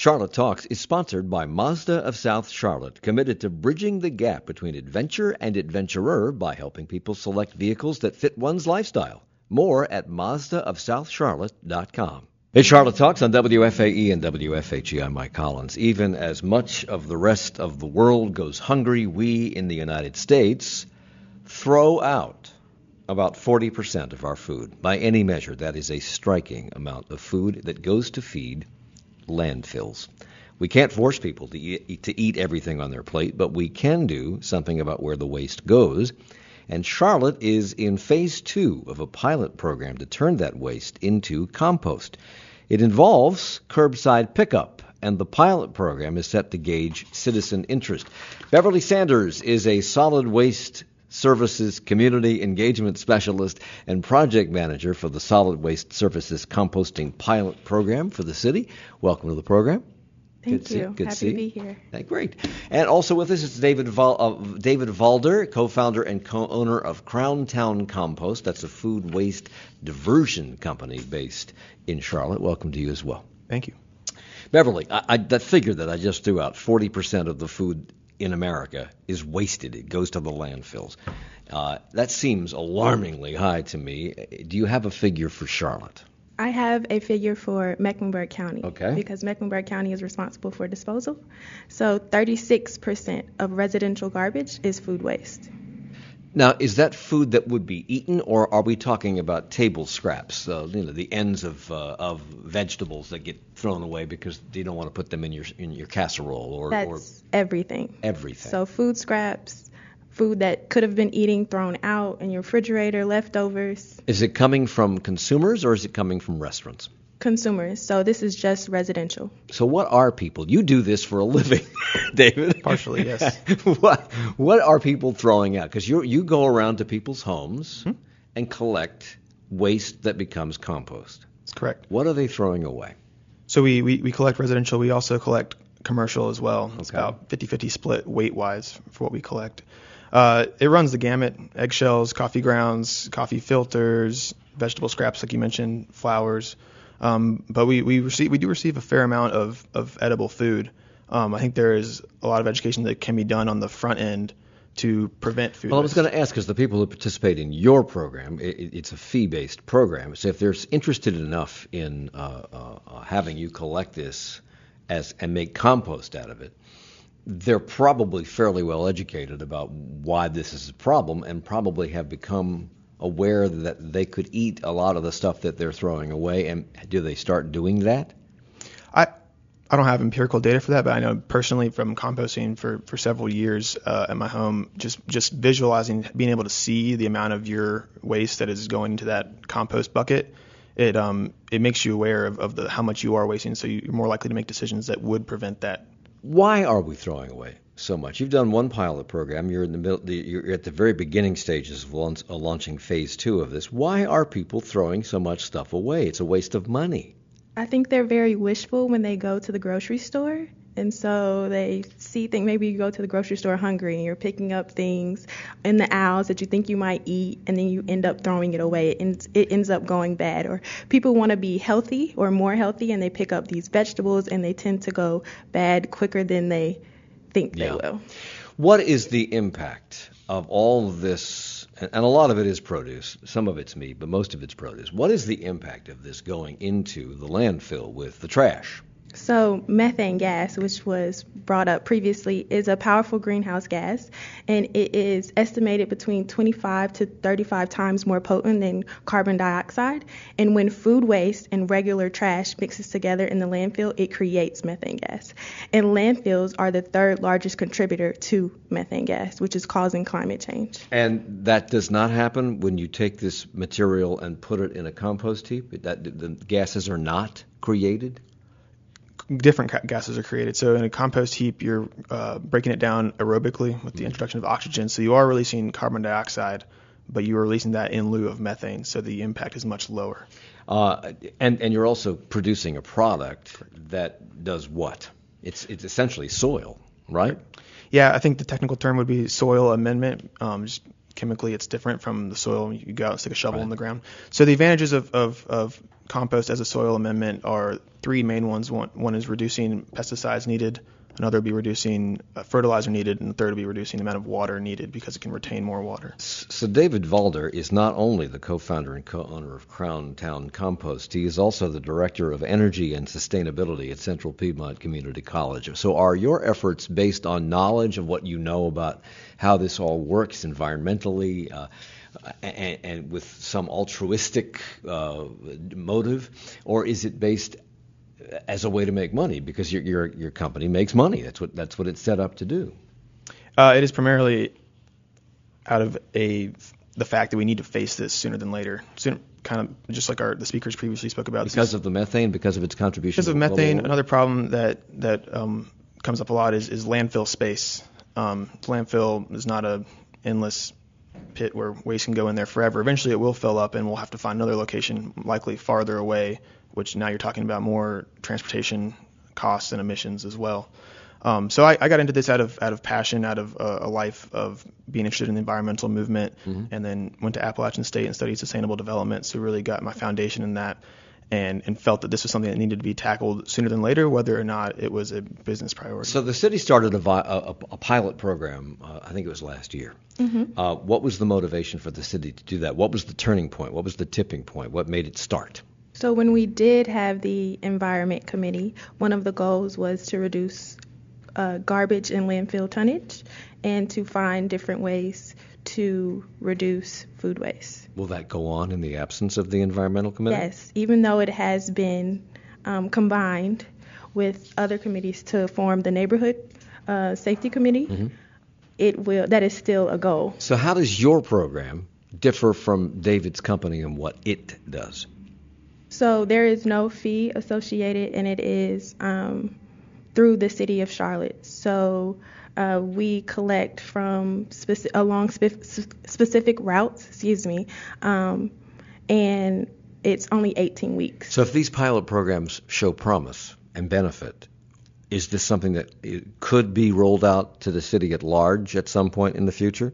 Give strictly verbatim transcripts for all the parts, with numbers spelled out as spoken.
Charlotte Talks is sponsored by Mazda of South Charlotte, committed to bridging the gap between adventure and adventurer by helping people select vehicles that fit one's lifestyle. More at Mazda of South Charlotte dot com. It's Charlotte Talks on W F A E and W F H E. I'm Mike Collins. Even as much of the rest of the world goes hungry, we in the United States throw out about forty percent of our food. By any measure, that is a striking amount of food that goes to feed landfills. We can't force people to eat, to eat everything on their plate, but we can do something about where the waste goes. And Charlotte is in phase two of a pilot program to turn that waste into compost. It involves curbside pickup, and the pilot program is set to gauge citizen interest. Beverly Sanders is a solid waste Services Community Engagement Specialist and Project Manager for the Solid Waste Services Composting Pilot Program for the city. Welcome to the program. Thank Good you. See, good Happy see. to be here. Hey, great. And also with us is David Val, uh, David Valder, co-founder and co-owner of Crown Town Compost. That's a food waste diversion company based in Charlotte. Welcome to you as well. Thank you. Beverly, I, I, that figure that I just threw out, forty percent of the food in America is wasted. It goes to the landfills. Uh, that seems alarmingly high to me. Do you have a figure for Charlotte? I have a figure for Mecklenburg County. Okay. Because Mecklenburg County is responsible for disposal. So thirty-six percent of residential garbage is food waste. Now, is that food that would be eaten, or are we talking about table scraps, uh, you know, the ends of uh, of vegetables that get thrown away because you don't want to put them in your in your casserole, or That's or everything. everything? So food scraps, food that could have been eating thrown out in your refrigerator, leftovers. Is it coming from consumers or is it coming from restaurants? Consumers. So this is just residential. So what are people? You do this for a living, David. Partially, yes. what what are people throwing out? Because you you go around to people's homes Hmm? and collect waste that becomes compost. That's correct. What are they throwing away? So we, we, we collect residential. We also collect commercial as well. It's Okay. about fifty-fifty split weight-wise for what we collect. Uh, it runs the gamut: eggshells, coffee grounds, coffee filters, vegetable scraps, like you mentioned, flowers. Um, but we, we receive we do receive a fair amount of, of edible food. Um, I think there is a lot of education that can be done on the front end to prevent food Well, I was waste. going to ask, because the people who participate in your program, it, it's a fee-based program. So if they're interested enough in uh, uh, uh, having you collect this as and make compost out of it, they're probably fairly well educated about why this is a problem and probably have become aware that they could eat a lot of the stuff that they're throwing away. And do they start doing that? I I don't have empirical data for that, but I know personally from composting for, for several years uh, at my home, just just visualizing, being able to see the amount of your waste that is going into that compost bucket, it um it makes you aware of, of the how much you are wasting, so you're more likely to make decisions that would prevent that. Why are we throwing away so much? You've done one pilot program. You're in the middle. You're at the very beginning stages of launch, uh, launching phase two of this. Why are people throwing so much stuff away? It's a waste of money. I think they're very wishful when they go to the grocery store. And so they see things, maybe you go to the grocery store hungry and you're picking up things in the aisles that you think you might eat, and then you end up throwing it away. It ends, it ends up going bad. Or people want to be healthy or more healthy, and they pick up these vegetables and they tend to go bad quicker than they think Yeah. they will. What is the impact of all of this? And and a lot of it is produce. Some of it's meat, but most of it's produce. What is the impact of this going into the landfill with the trash? So methane gas, which was brought up previously, is a powerful greenhouse gas, and it is estimated between twenty-five to thirty-five times more potent than carbon dioxide. And when food waste and regular trash mixes together in the landfill, it creates methane gas. And landfills are the third largest contributor to methane gas, which is causing climate change. And that does not happen when you take this material and put it in a compost heap? That the gases are not created? Different ca- gases are created. So in a compost heap, you're uh, breaking it down aerobically with the introduction of oxygen. So you are releasing carbon dioxide, but you are releasing that in lieu of methane. So the impact is much lower. Uh, and, and you're also producing a product that does what? It's it's essentially soil, right? Yeah, I think the technical term would be soil amendment. Um, just chemically, it's different from the soil. You go out and stick a shovel Right. in the ground. So the advantages of, of, of compost as a soil amendment are three main ones. One, one is reducing pesticides needed, another would be reducing uh, fertilizer needed, and the third would be reducing the amount of water needed because it can retain more water. So David Valder is not only the co-founder and co-owner of Crown Town Compost, he is also the director of energy and sustainability at Central Piedmont Community College. So are your efforts based on knowledge of what you know about how this all works environmentally, uh, and, and with some altruistic uh, motive, or is it based as a way to make money because your your your company makes money? That's what that's what it's set up to do. Uh, it is primarily out of a the fact that we need to face this sooner than later. Sooner, kind of just like our the speakers previously spoke about. Because of the methane, because of its contribution. Because of methane, another problem that that um, comes up a lot is, is landfill space. Um, landfill is not a endless pit where waste can go in there forever. Eventually, it will fill up, and we'll have to find another location, likely farther away, which now you're talking about more transportation costs and emissions as well. Um, so I, I got into this out of out of passion, out of uh, a life of being interested in the environmental movement, mm-hmm. and then went to Appalachian State and studied sustainable development. So really got my foundation in that, and, and felt that this was something that needed to be tackled sooner than later, whether or not it was a business priority. So the city started a, a, a pilot program, uh, I think it was last year. Mm-hmm. Uh, what was the motivation for the city to do that? What was the turning point? What was the tipping point? What made it start? So when we did have the Environment Committee, one of the goals was to reduce uh, garbage and landfill tonnage and to find different ways to reduce food waste. Will that go on in the absence of the Environmental Committee? Yes, even though it has been um, combined with other committees to form the Neighborhood uh, Safety Committee, mm-hmm. it will. That is still a goal. So how does your program differ from David's company and what it does? So there is no fee associated, and it is um, through the city of Charlotte. So uh, we collect from speci- along spe- specific routes, excuse me, um, and it's only eighteen weeks. So if these pilot programs show promise and benefit, is this something that could be rolled out to the city at large at some point in the future?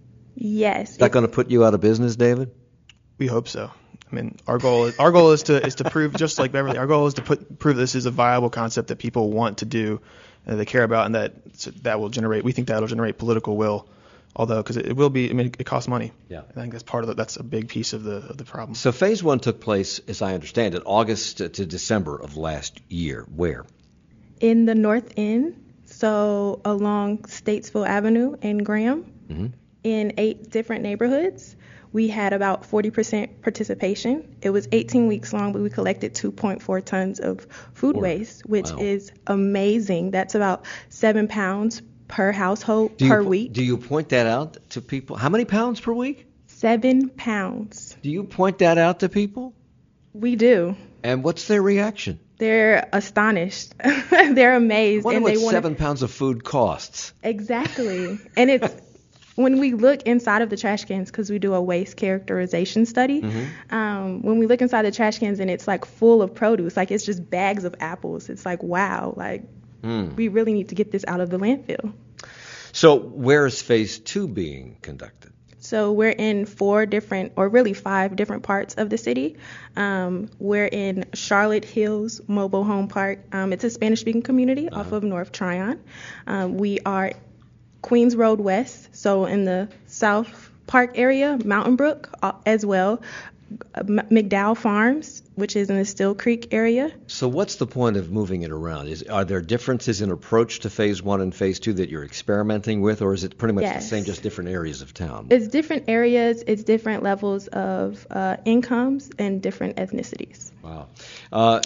Yes. Is that going to put you out of business, David? We hope so. I mean, our goal is our goal is to is to prove, just like Beverly, our goal is to put prove this is a viable concept that people want to do, uh, they care about, and that that will generate. We think that will generate political will, although because it, it will be. I mean, it costs money. Yeah, I think that's part of the, that's a big piece of the of the problem. So phase one took place, as I understand it, August to, to December of last year. Where? In the North End, so along Statesville Avenue and Graham, mm-hmm. in eight different neighborhoods. We had about forty percent participation. It was eighteen weeks long, but we collected two point four tons of food Four. waste, which Wow. is amazing. That's about seven pounds per household Do per you, week. Do you point that out to people? How many pounds per week? Seven pounds. Do you point that out to people? We do. And what's their reaction? They're astonished. They're amazed. I wonder and what they wanna... seven pounds of food costs. Exactly. And it's when we look inside of the trash cans, because we do a waste characterization study, mm-hmm. um, when we look inside the trash cans and it's like full of produce, like it's just bags of apples. It's like, wow, like mm. we really need to get this out of the landfill. So where is phase two being conducted? So we're in four different, or really five different parts of the city. Um, we're in Charlotte Hills Mobile Home Park. Um, it's a Spanish-speaking community uh-huh. off of North Tryon. Um, we are Queens Road West, so in the South Park area, Mountain Brook uh, as well. M- McDowell Farms, which is in the Still Creek area. So what's the point of moving it around? Is Are there differences in approach to phase one and phase two that you're experimenting with, or is it pretty much yes. the same, just different areas of town? It's different areas, it's different levels of uh, incomes and different ethnicities. Wow. Uh,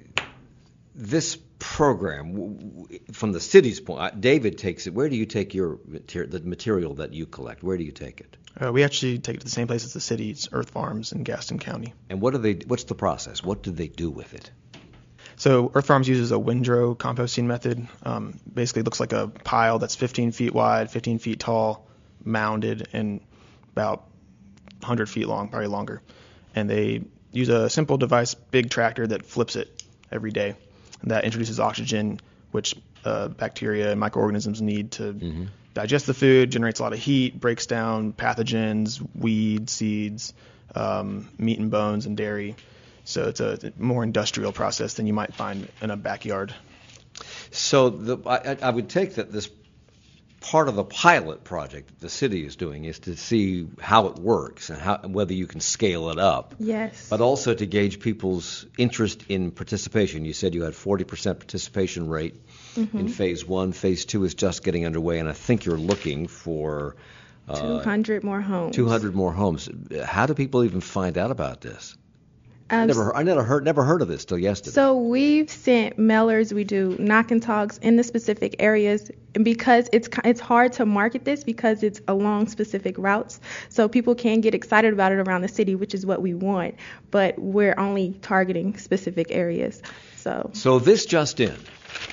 this program, from the city's point, David takes it. Where do you take your mater- the material that you collect? Where do you take it? Uh, we actually take it to the same place as the city's Earth Farms in Gaston County. And what do they? What's the process? What do they do with it? So Earth Farms uses a windrow composting method. Um, basically, it looks like a pile that's fifteen feet wide, fifteen feet tall, mounded, and about one hundred feet long, probably longer. And they use a simple device, big tractor that flips it every day. And that introduces oxygen, which uh, bacteria and microorganisms need to mm-hmm. digest the food, generates a lot of heat, breaks down pathogens, weeds, seeds, um, meat and bones, and dairy. So it's a more industrial process than you might find in a backyard. So the, I, I would take that this part of the pilot project that the city is doing is to see how it works and how whether you can scale it up. Yes. But also to gauge people's interest in participation. You said you had forty percent participation rate mm-hmm. in phase one. Phase two is just getting underway, and I think you're looking for uh, two hundred more homes. two hundred more homes. How do people even find out about this? Um, I never, I never heard, never heard of this till yesterday. So we've sent mailers. We do knock and talks in the specific areas, and because it's it's hard to market this because it's along specific routes. So people can get excited about it around the city, which is what we want. But we're only targeting specific areas. So. So this just in.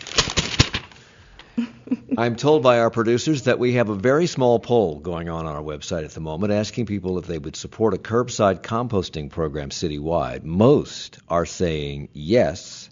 I'm told by our producers that we have a very small poll going on on our website at the moment asking people if they would support a curbside composting program citywide. Most are saying yes,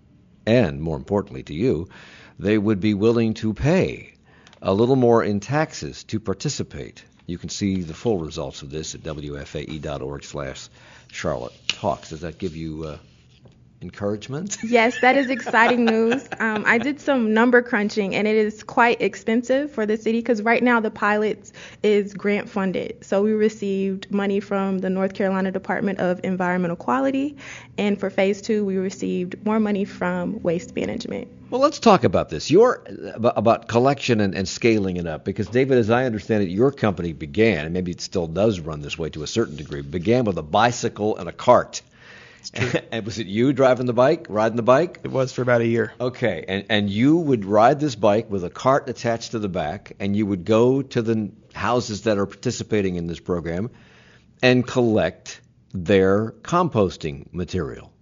and more importantly to you, they would be willing to pay a little more in taxes to participate. You can see the full results of this at W F A E dot org slash Charlotte Talks. Does that give you uh, encouragement? Yes, that is exciting news. Um, I did some number crunching, and it is quite expensive for the city because right now the pilot is grant funded. So we received money from the North Carolina Department of Environmental Quality, and for phase two we received more money from Waste Management. Well, let's talk about this. Your about, about collection and, and scaling it up, because David, as I understand it, your company began, and maybe it still does run this way to a certain degree, began with a bicycle and a cart. And was it you driving the bike, riding the bike? It was for about a year. Okay, and and you would ride this bike with a cart attached to the back, and you would go to the houses that are participating in this program and collect their composting material.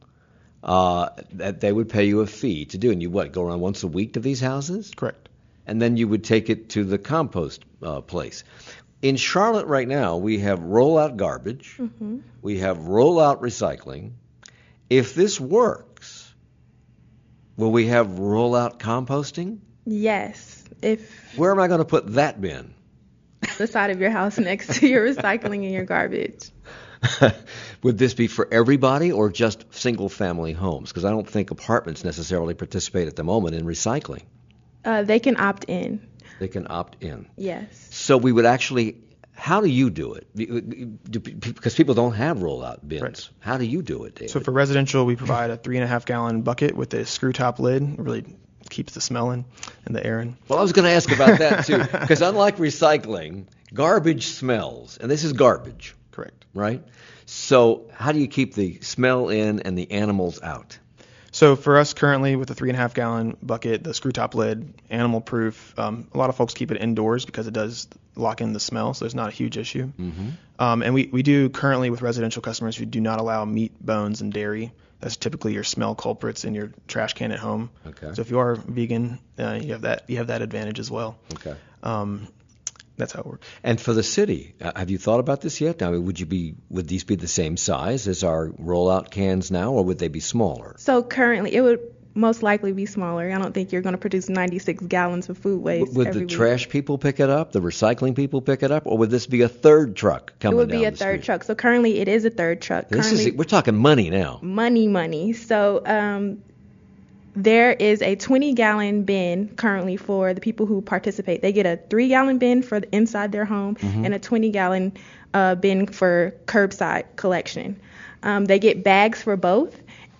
Uh, that they would pay you a fee to do, and you what go around once a week to these houses? Correct. And then you would take it to the compost uh, place. In Charlotte right now, we have rollout garbage, mm-hmm. we have rollout recycling. If this works, will we have rollout composting? Yes. If Where am I going to put that bin? The side of your house next to your recycling and your garbage. Would this be for everybody or just single-family homes? Because I don't think apartments necessarily participate at the moment in recycling. Uh, they can opt in. They can opt in. Yes. So we would actually, how do you do it? Because people don't have rollout bins. Right. How do you do it, David? So for residential, we provide a three and a half gallon bucket with a screw top lid. It really keeps the smell in and the air in. Well, I was going to ask about that too, because unlike recycling, garbage smells, and this is garbage. Correct. Right? So how do you keep the smell in and the animals out? So for us currently with the three and a half gallon bucket, the screw top lid, animal proof, um, a lot of folks keep it indoors because it does lock in the smell, so it's not a huge issue. Mm-hmm. Um, and we, we do currently with residential customers, we do not allow meat, bones, and dairy. That's typically your smell culprits in your trash can at home. Okay. So if you are vegan, uh, you have that you have that advantage as well. Okay. Um, That's how it works. And for the city, uh, have you thought about this yet? Now, would you be would these be the same size as our rollout cans now, or would they be smaller? So currently, it would most likely be smaller. I don't think you're going to produce ninety-six gallons of food waste. W- would every the week. trash people pick it up, the recycling people pick it up, or would this be a third truck coming down It would the be a third street? truck. So currently, it is a third truck. This currently, is we're talking money now. Money, money. So um, there is a twenty gallon bin currently for the people who participate. They get a three gallon bin for the inside their home mm-hmm. and a twenty gallon uh, bin for curbside collection. Um, they get bags for both.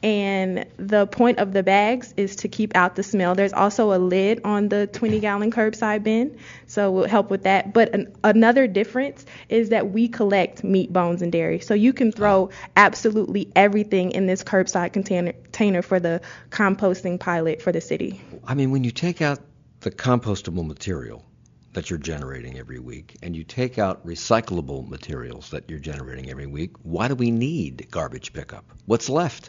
And the point of the bags is to keep out the smell. There's also a lid on the twenty gallon curbside bin, so it will help with that. But an, another difference is that we collect meat, bones, and dairy. So you can throw absolutely everything in this curbside container, container for the composting pilot for the city. I mean, when you take out the compostable material that you're generating every week, and you take out recyclable materials that you're generating every week, why do we need garbage pickup? What's left?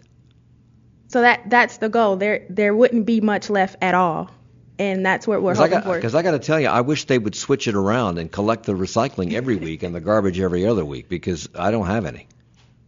So that that's the goal. There there wouldn't be much left at all, and that's what we're hoping I got, for. Because I got to tell you, I wish they would switch it around and collect the recycling every week and the garbage every other week, because I don't have any.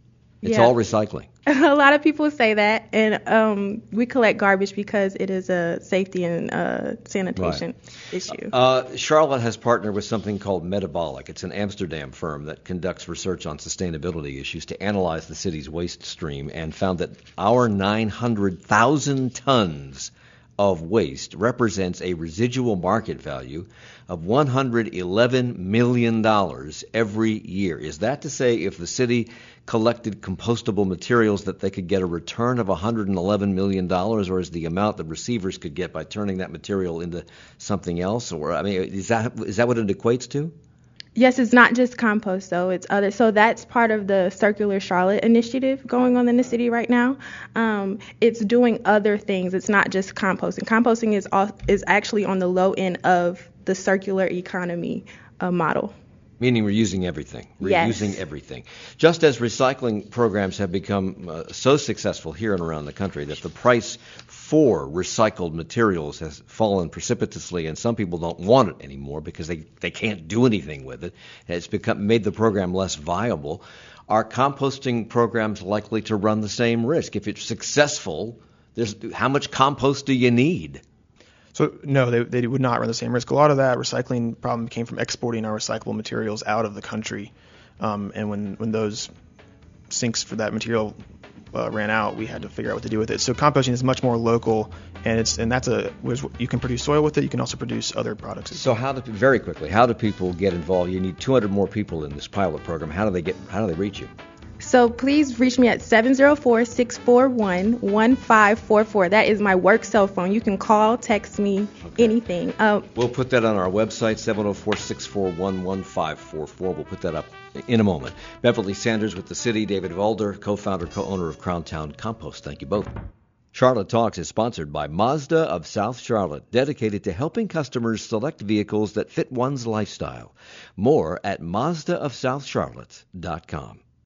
It's Yeah. all recycling. A lot of people say that, and um, we collect garbage because it is a safety and uh, sanitation issue. Uh, Charlotte has partnered with something called Metabolic. It's an Amsterdam firm that conducts research on sustainability issues to analyze the city's waste stream, and found that our nine hundred thousand tons of waste represents a residual market value of one hundred eleven million dollars every year. Is that to say if the city collected compostable materials that they could get a return of one hundred eleven million dollars, or is the amount that receivers could get by turning that material into something else? Or I mean, is that is that what it equates to? Yes, it's not just compost, though. It's other. So that's part of the Circular Charlotte initiative going on in the city right now. Um, it's doing other things. It's not just composting. Composting is all, is actually on the low end of the circular economy uh, model. Meaning we're using everything. We're Yes. using everything. Just as recycling programs have become uh, so successful here and around the country that the price for recycled materials has fallen precipitously, and some people don't want it anymore because they, they can't do anything with it. It's become made the program less viable. Are composting programs likely to run the same risk? If it's successful, there's, how much compost do you need? So no, they they would not run the same risk. A lot of that recycling problem came from exporting our recyclable materials out of the country, um, and when when those sinks for that material uh, ran out, we had to figure out what to do with it. So composting is much more local, and it's and that's a you can produce soil with it. You can also produce other products. So how do very quickly? How do people get involved? You need two hundred more people in this pilot program. How do they get? How do they reach you? So please reach me at seven zero four, six four one, one five four four. That is my work cell phone. You can call, text me, Okay. anything. Uh, We'll put that on our website, seven oh four, six four one, one five four four. We'll put that up in a moment. Beverly Sanders with the city, David Valder, co-founder, co-owner of Crowntown Compost. Thank you both. Charlotte Talks is sponsored by Mazda of South Charlotte, dedicated to helping customers select vehicles that fit one's lifestyle. More at Mazda of South Charlotte dot com.